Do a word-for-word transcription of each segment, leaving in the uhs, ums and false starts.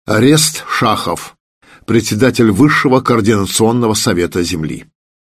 Арест Шахов, председатель Высшего координационного совета Земли.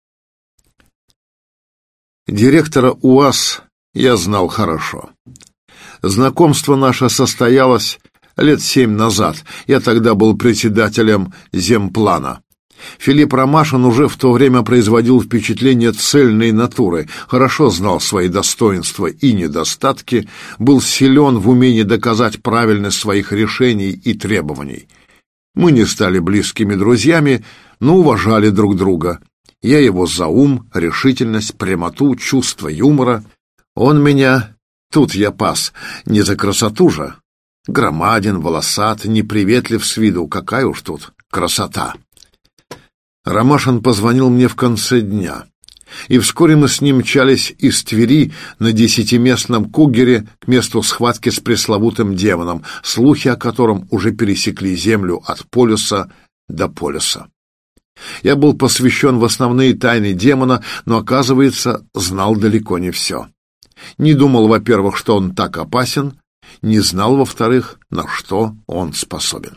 Директора УАЗ я знал хорошо. Знакомство наше состоялось лет семь назад. Я тогда был председателем Земплана. Филипп Ромашин уже в то время производил впечатление цельной натуры, хорошо знал свои достоинства и недостатки, был силен в умении доказать правильность своих решений и требований. Мы не стали близкими друзьями, но уважали друг друга. Я его за ум, решительность, прямоту, чувство юмора. Он меня... Тут я пас, не за красоту же. Громаден, волосат, неприветлив с виду, какая уж тут красота. Ромашин позвонил мне в конце дня, и вскоре мы с ним мчались из Твери на десятиместном кугере к месту схватки с пресловутым демоном, слухи о котором уже пересекли землю от полюса до полюса. Я был посвящен в основные тайны демона, но, оказывается, знал далеко не все. Не думал, во-первых, что он так опасен, не знал, во-вторых, на что он способен.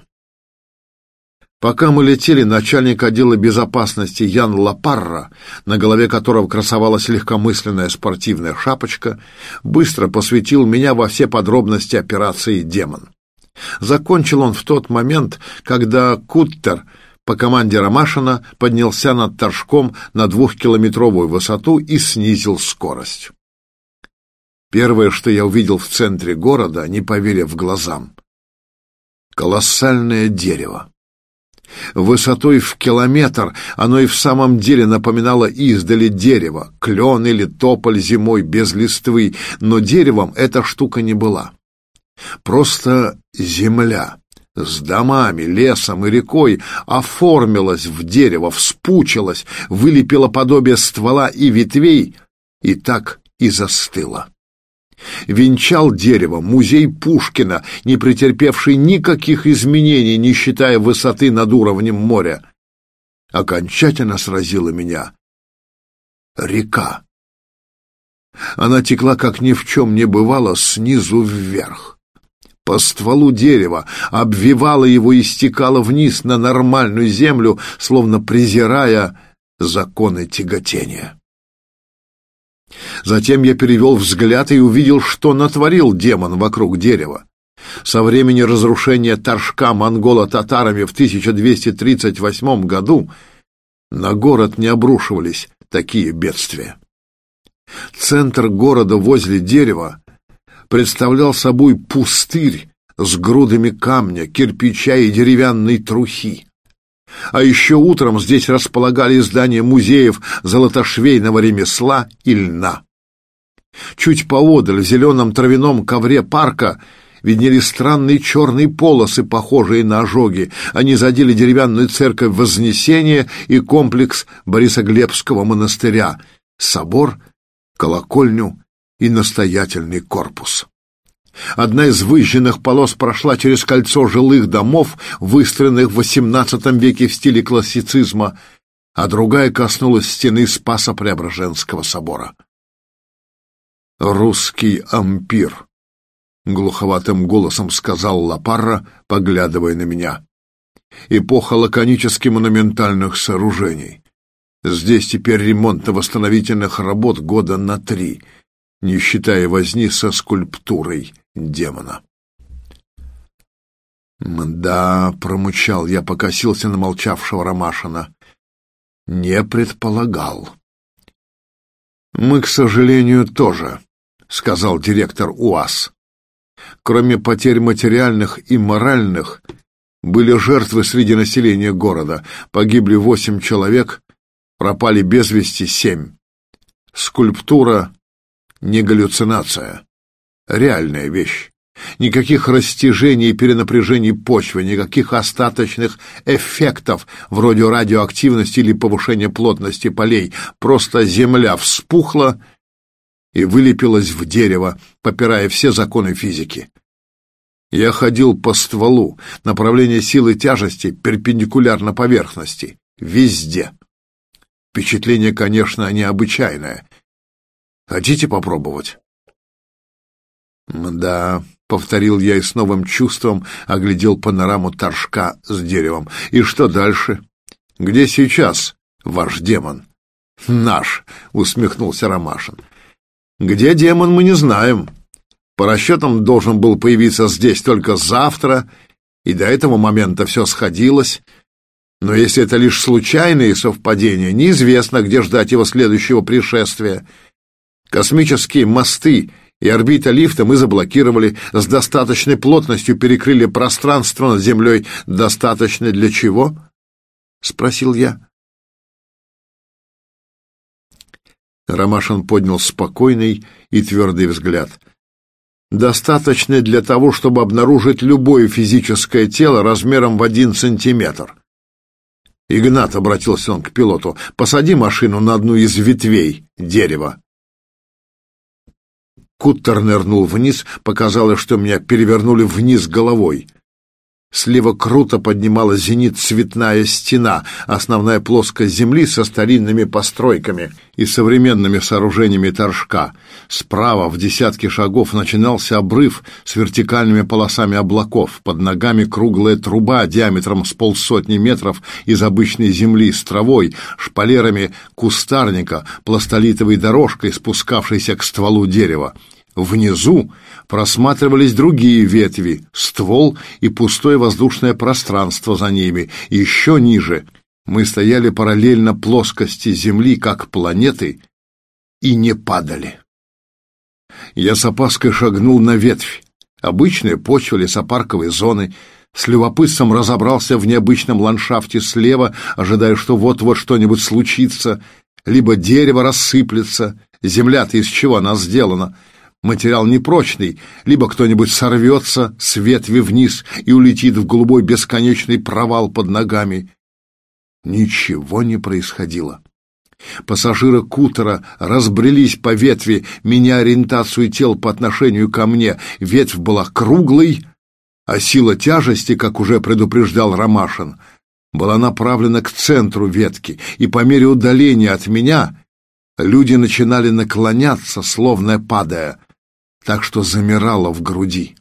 Пока мы летели, начальник отдела безопасности Ян Лапарра, на голове которого красовалась легкомысленная спортивная шапочка, быстро посвятил меня во все подробности операции «Демон». Закончил он в тот момент, когда Куттер по команде Ромашина поднялся над Торжком на двухкилометровую высоту и снизил скорость. Первое, что я увидел в центре города, не поверив глазам — колоссальное дерево. Высотой в километр оно и в самом деле напоминало издали дерево, клен или тополь зимой без листвы, но деревом эта штука не была. Просто земля с домами, лесом и рекой оформилась в дерево, вспучилась, вылепила подобие ствола и ветвей и так и застыла. Венчал дерево музей Пушкина, не претерпевший никаких изменений, не считая высоты над уровнем моря. Окончательно сразила меня река. Она текла, как ни в чем не бывало, снизу вверх. По стволу дерева обвивала его и стекала вниз на нормальную землю, словно презирая законы тяготения. Затем я перевел взгляд и увидел, что натворил демон вокруг дерева. Со времени разрушения Торжка монголо-татарами в тысяча двести тридцать восьмом году на город не обрушивались такие бедствия. Центр города возле дерева представлял собой пустырь с грудами камня, кирпича и деревянной трухи. А еще утром здесь располагались здания музеев золотошвейного ремесла и льна. Чуть поодаль, в зеленом травяном ковре парка, виднелись странные черные полосы, похожие на ожоги. Они задели деревянную церковь Вознесения и комплекс Борисоглебского монастыря, собор, колокольню и настоятельный корпус. Одна из выжженных полос прошла через кольцо жилых домов, выстроенных в восемнадцатом веке в стиле классицизма, а другая коснулась стены Спасо-Преображенского собора. «Русский ампир», — глуховатым голосом сказал Лапарра, поглядывая на меня. «Эпоха лаконически-монументальных сооружений. Здесь теперь ремонтно-восстановительных работ года на три, не считая возни со скульптурой демона». «Да», — промычал я, покосился на молчавшего Ромашина. «Не предполагал». «Мы, к сожалению, тоже», — сказал директор УАЗ. «Кроме потерь материальных и моральных, были жертвы среди населения города. Погибли восемь человек, пропали без вести семь. Скульптура — не галлюцинация, реальная вещь. Никаких растяжений и перенапряжений почвы, никаких остаточных эффектов вроде радиоактивности или повышения плотности полей. Просто земля вспухла и вылепилась в дерево, попирая все законы физики. Я ходил по стволу, направление силы тяжести перпендикулярно поверхности, везде. Впечатление, конечно, необычайное. Хотите попробовать?» «Да», — повторил я и с новым чувством оглядел панораму торжка с деревом. И что дальше? Где сейчас ваш демон? Наш, усмехнулся Ромашин. Где демон, мы не знаем. По расчетам должен был появиться здесь только завтра, и до этого момента все сходилось. Но если это лишь случайные совпадения, неизвестно, где ждать его следующего пришествия. Космические мосты и орбита лифта мы заблокировали, с достаточной плотностью перекрыли пространство над Землей. Достаточно для чего? Спросил я. Ромашин поднял спокойный и твердый взгляд. Достаточно для того, чтобы обнаружить любое физическое тело размером в один сантиметр. Игнат, обратился он к пилоту, посади машину на одну из ветвей дерева. Куттер нырнул вниз, показалось, что меня перевернули вниз головой. Слева круто поднималась зенит-цветная стена, основная плоскость земли со старинными постройками и современными сооружениями торжка. Справа в десятки шагов начинался обрыв с вертикальными полосами облаков. Под ногами круглая труба диаметром с полсотни метров из обычной земли с травой, шпалерами кустарника, пластолитовой дорожкой, спускавшейся к стволу дерева. Внизу просматривались другие ветви, ствол и пустое воздушное пространство за ними. Еще ниже мы стояли параллельно плоскости Земли, как планеты, и не падали. Я с опаской шагнул на ветвь. Обычная почва лесопарковой зоны. С любопытством разобрался в необычном ландшафте слева, ожидая, что вот-вот что-нибудь случится. Либо дерево рассыплется. Земля-то из чего она сделана? Материал непрочный, либо кто-нибудь сорвется с ветви вниз и улетит в голубой бесконечный провал под ногами. Ничего не происходило. Пассажиры кутера разбрелись по ветви, меняя ориентацию тел по отношению ко мне. Ветвь была круглой, а сила тяжести, как уже предупреждал Ромашин, была направлена к центру ветки, и по мере удаления от меня люди начинали наклоняться, словно падая, так что замирало в груди.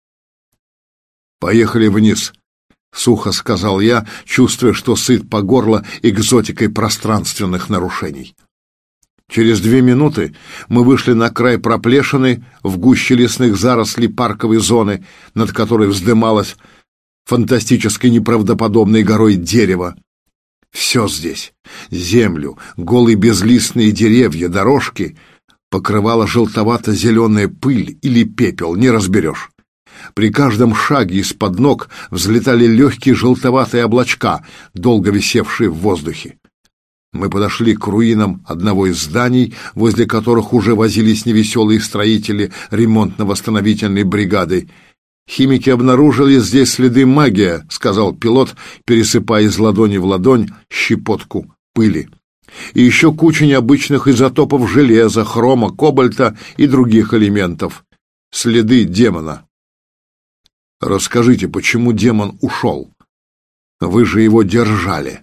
«Поехали вниз», — сухо сказал я, чувствуя, что сыт по горло экзотикой пространственных нарушений. Через две минуты мы вышли на край проплешины в гуще лесных зарослей парковой зоны, над которой вздымалось фантастической неправдоподобной горой дерево. Все здесь — землю, голые безлистные деревья, дорожки — покрывала желтовато-зеленая пыль или пепел, не разберешь. При каждом шаге из-под ног взлетали легкие желтоватые облачка, долго висевшие в воздухе. Мы подошли к руинам одного из зданий, возле которых уже возились невеселые строители ремонтно-восстановительной бригады. «Химики обнаружили здесь следы магии», — сказал пилот, пересыпая из ладони в ладонь щепотку пыли. И еще куча необычных изотопов железа, хрома, кобальта и других элементов. Следы демона. Расскажите, почему демон ушел? Вы же его держали.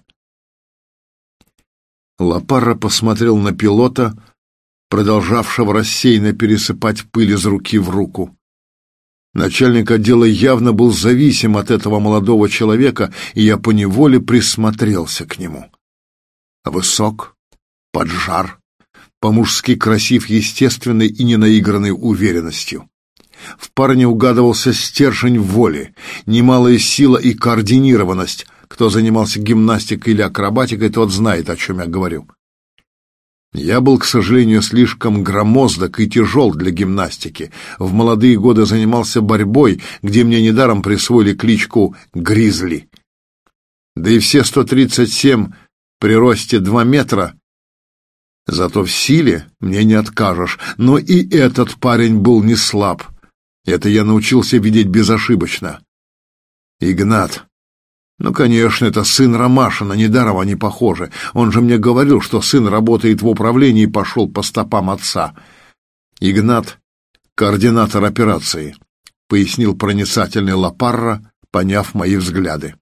Лапарра посмотрел на пилота, продолжавшего рассеянно пересыпать пыль из руки в руку. Начальник отдела явно был зависим от этого молодого человека, и я поневоле присмотрелся к нему. Высок, поджар, по-мужски красив естественной и ненаигранной уверенностью. В парне угадывался стержень воли, немалая сила и координированность. Кто занимался гимнастикой или акробатикой, тот знает, о чем я говорю. Я был, к сожалению, слишком громоздок и тяжел для гимнастики. В молодые годы занимался борьбой, где мне недаром присвоили кличку «Гризли». Да и все сто тридцать семь при росте два метра. Зато в силе мне не откажешь. Но и этот парень был не слаб. Это я научился видеть безошибочно. Игнат. Ну, конечно, это сын Ромашина, недаром они похожи. Он же мне говорил, что сын работает в управлении и пошел по стопам отца. Игнат — координатор операции, пояснил проницательный Лапарра, поняв мои взгляды.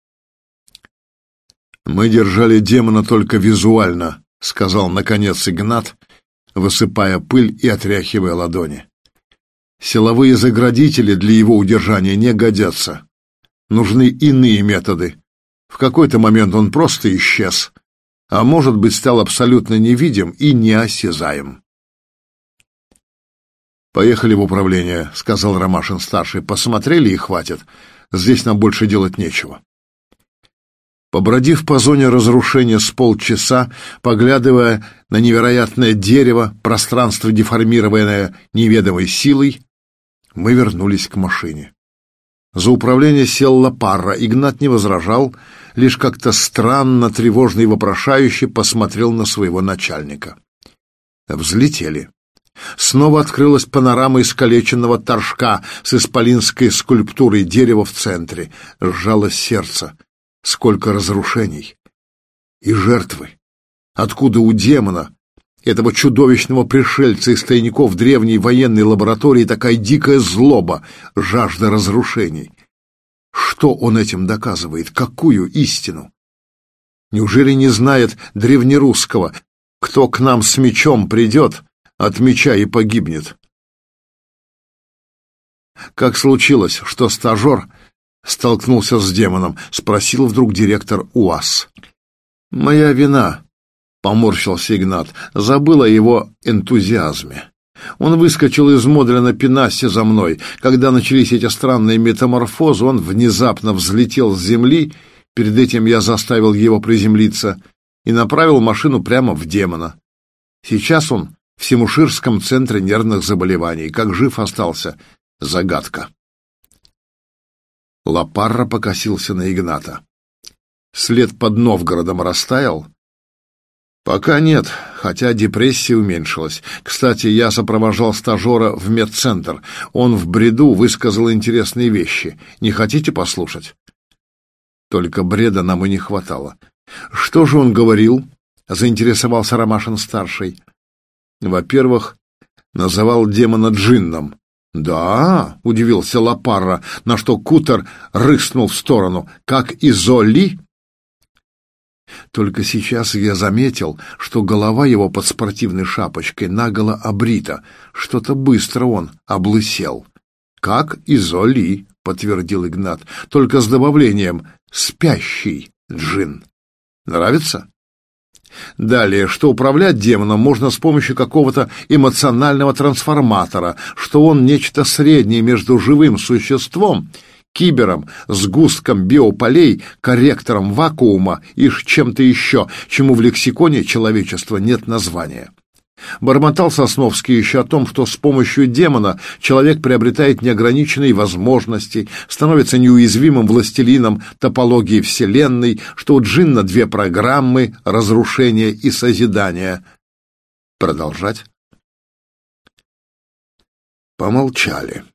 Мы держали демона только визуально, сказал наконец Игнат, высыпая пыль и отряхивая ладони. Силовые заградители для его удержания не годятся. Нужны иные методы. В какой-то момент он просто исчез, а может быть, стал абсолютно невидим и неосязаем. «Поехали в управление», — сказал Ромашин-старший. «Посмотрели и хватит. Здесь нам больше делать нечего». Побродив по зоне разрушения с полчаса, поглядывая на невероятное дерево, пространство, деформированное неведомой силой, мы вернулись к машине. За управление сел Лапарра. Игнат не возражал, лишь как-то странно, тревожно и вопрошающе посмотрел на своего начальника. Взлетели. Снова открылась панорама искалеченного торжка с исполинской скульптурой дерева в центре. Сжалось сердце. Сколько разрушений и жертвы! Откуда у демона, этого чудовищного пришельца из тайников древней военной лаборатории, такая дикая злоба, жажда разрушений? Что он этим доказывает? Какую истину? Неужели не знает древнерусского: кто к нам с мечом придет, от меча и погибнет? Как случилось, что стажер столкнулся с демоном? Спросил вдруг директор УАЗ. «Моя вина», — поморщился Игнат, забыл о его энтузиазме. Он выскочил из модуля на пенасе за мной. Когда начались эти странные метаморфозы, он внезапно взлетел с земли, перед этим я заставил его приземлиться, и направил машину прямо в демона. Сейчас он в Семуширском центре нервных заболеваний. Как жив остался — загадка. Лапарра покосился на Игната. След под Новгородом растаял? Пока нет, хотя депрессия уменьшилась. Кстати, я сопровождал стажера в медцентр. Он в бреду высказал интересные вещи. Не хотите послушать? Только бреда нам и не хватало. Что же он говорил? Заинтересовался Ромашин-старший. Во-первых, называл демона джинном. «Да», — удивился Лапарра, на что Кутер рыснул в сторону. «Как Изоли?» Только сейчас я заметил, что голова его под спортивной шапочкой наголо обрита. Что-то быстро он облысел. «Как Изоли», — подтвердил Игнат, только с добавлением «спящий джин». Нравится? Далее, что управлять демоном можно с помощью какого-то эмоционального трансформатора, что он нечто среднее между живым существом, кибером, сгустком биополей, корректором вакуума и чем-то еще, чему в лексиконе человечества нет названия. Бормотал Сосновский еще о том, что с помощью демона человек приобретает неограниченные возможности, становится неуязвимым властелином топологии Вселенной, что у джинна две программы — разрушения и созидания. Продолжать? Помолчали.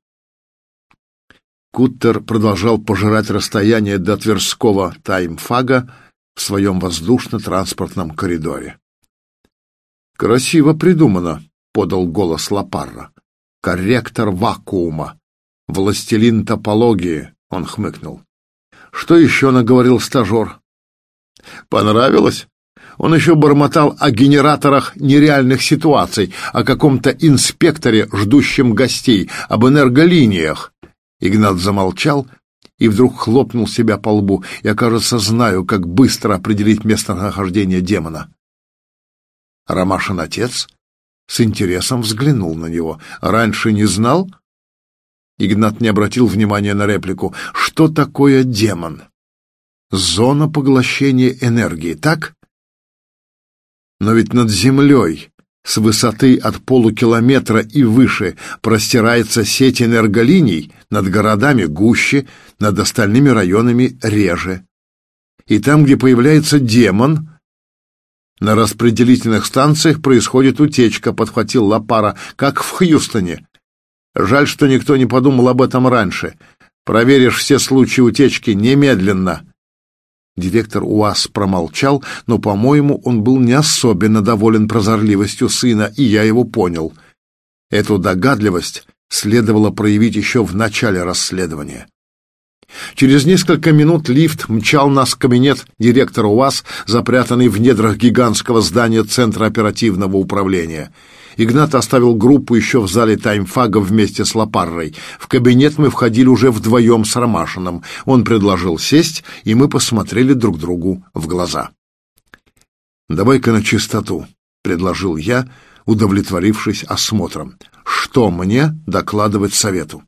Куттер продолжал пожирать расстояние до Тверского таймфага в своем воздушно-транспортном коридоре. «Красиво придумано», — подал голос Лапарра. «Корректор вакуума. Властелин топологии», — он хмыкнул. «Что еще наговорил стажер?» «Понравилось?» Он еще бормотал о генераторах нереальных ситуаций, о каком-то инспекторе, ждущем гостей, об энерголиниях. Игнат замолчал и вдруг хлопнул себя по лбу. «Я, кажется, знаю, как быстро определить местонахождение демона». Ромашин отец с интересом взглянул на него. «Раньше не знал?» Игнат не обратил внимания на реплику. «Что такое демон?» «Зона поглощения энергии, так?» «Но ведь над землей, с высоты от полукилометра и выше, простирается сеть энерголиний, над городами гуще, над остальными районами реже. И там, где появляется демон, на распределительных станциях происходит утечка», — подхватил Лапарра, — «как в Хьюстоне. Жаль, что никто не подумал об этом раньше. Проверишь все случаи утечки немедленно». Директор УАЗ промолчал, но, по-моему, он был не особенно доволен прозорливостью сына, и я его понял. Эту догадливость следовало проявить еще в начале расследования. Через несколько минут лифт мчал нас в кабинет директора УАЗ, запрятанный в недрах гигантского здания Центра оперативного управления. Игнат оставил группу еще в зале таймфага вместе с Лопаррой. В кабинет мы входили уже вдвоем с Ромашиным. Он предложил сесть, и мы посмотрели друг другу в глаза. «Давай-ка на чистоту», — предложил я, удовлетворившись осмотром. «Что мне докладывать совету?»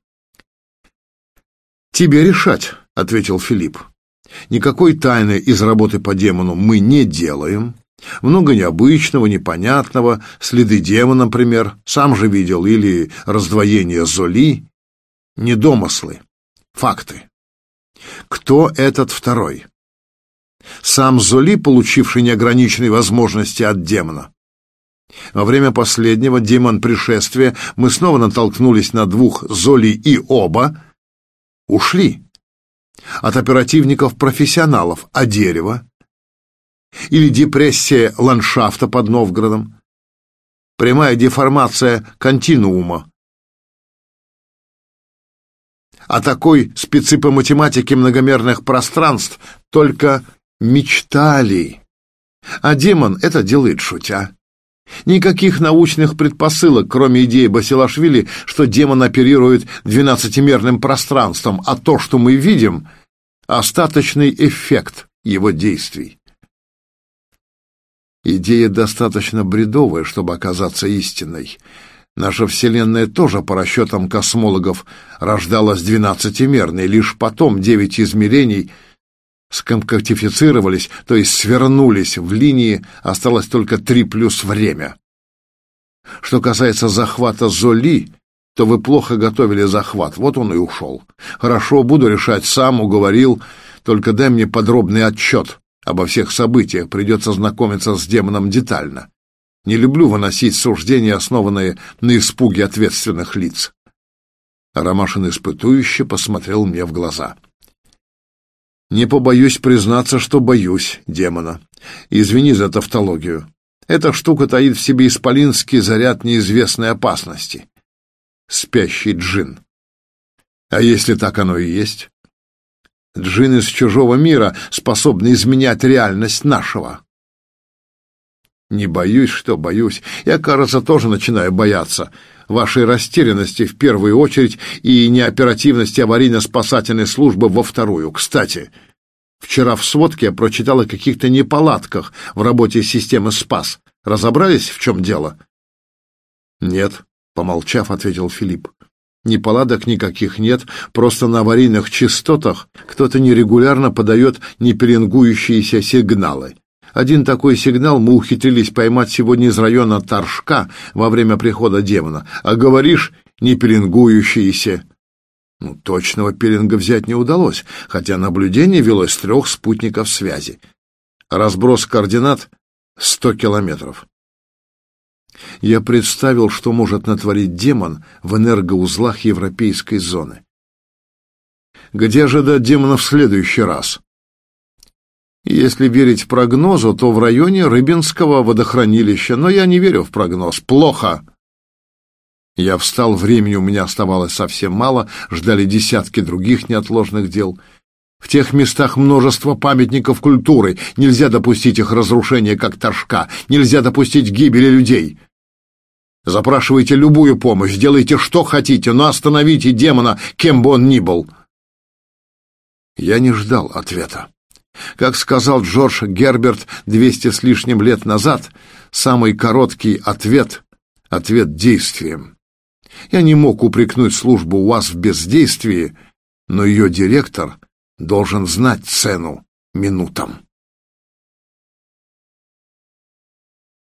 «Тебе решать», — ответил Филипп. «Никакой тайны из работы по демону мы не делаем. Много необычного, непонятного, следы демона, например, сам же видел, или раздвоение Золи. Не домыслы, факты. Кто этот второй? Сам Золи, получивший неограниченные возможности от демона. Во время последнего демон пришествия мы снова натолкнулись на двух Золи, и оба ушли. От оперативников-профессионалов, а дерево? Или депрессия ландшафта под Новгородом? Прямая деформация континуума. А такой спецы по математике многомерных пространств только мечтали. А демон это делает шутя. Никаких научных предпосылок, кроме идеи Басилашвили, что демон оперирует двенадцатимерным пространством, а то, что мы видим, остаточный эффект его действий. Идея достаточно бредовая, чтобы оказаться истинной. Наша Вселенная тоже, по расчетам космологов, рождалась двенадцатимерной, лишь потом девять измерений сконкатифицировались, то есть свернулись в линии, осталось только три плюс время. Что касается захвата Золи, то вы плохо готовили захват, вот он и ушел. Хорошо, буду решать сам, уговорил, только дай мне подробный отчет обо всех событиях, придется знакомиться с демоном детально. Не люблю выносить суждения, основанные на испуге ответственных лиц. Ромашин испытующе посмотрел мне в глаза. Не побоюсь признаться, что боюсь демона. Извини за тавтологию. Эта штука таит в себе исполинский заряд неизвестной опасности. Спящий джин. А если так оно и есть? Джин из чужого мира, способный изменять реальность нашего. Не боюсь, что боюсь. Я, кажется, тоже начинаю бояться. Вашей растерянности в первую очередь и неоперативности аварийно-спасательной службы во вторую. Кстати, вчера в сводке я прочитал о каких-то неполадках в работе системы СПАС. Разобрались, в чем дело? Нет, помолчав, ответил Филипп. Неполадок никаких нет, просто на аварийных частотах кто-то нерегулярно подает непеленгующиеся сигналы. Один такой сигнал мы ухитрились поймать сегодня из района Торжка во время прихода демона. А говоришь, не пеленгующиеся. Ну, точного пеленга взять не удалось, хотя наблюдение велось с трех спутников связи. Разброс координат — сто километров. Я представил, что может натворить демон в энергоузлах европейской зоны. Где ожидать демона в следующий раз? Если верить прогнозу, то в районе Рыбинского водохранилища, но я не верю в прогноз. Плохо. Я встал, времени у меня оставалось совсем мало, ждали десятки других неотложных дел. В тех местах множество памятников культуры, нельзя допустить их разрушения, как Торжка, нельзя допустить гибели людей. Запрашивайте любую помощь, делайте что хотите, но остановите демона, кем бы он ни был. Я не ждал ответа. Как сказал Джордж Герберт двести с лишним лет назад, самый короткий ответ — ответ действием. Я не мог упрекнуть службу УАЗ в бездействии, но ее директор должен знать цену минутам.